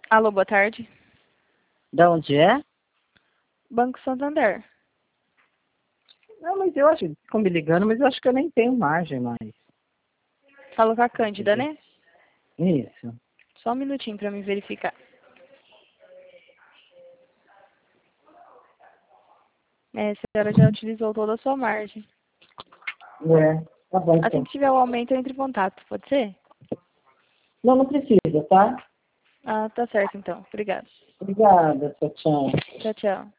Alô, boa tarde. Da onde é? Banco Santander. Não, mas eu acho que ficam me ligando, mas eu acho que eu nem tenho margem mais. Falo com a Cândida, né? Isso. Só um minutinho para me verificar. A senhora já utilizou toda a sua margem. Tá bom Assim então. que tiver o aumento, eu entro em contato. Pode ser? Não, não precisa, tá? Ah, tá certo então. Obrigada. Obrigada, tchau, tchau. Tchau, tchau.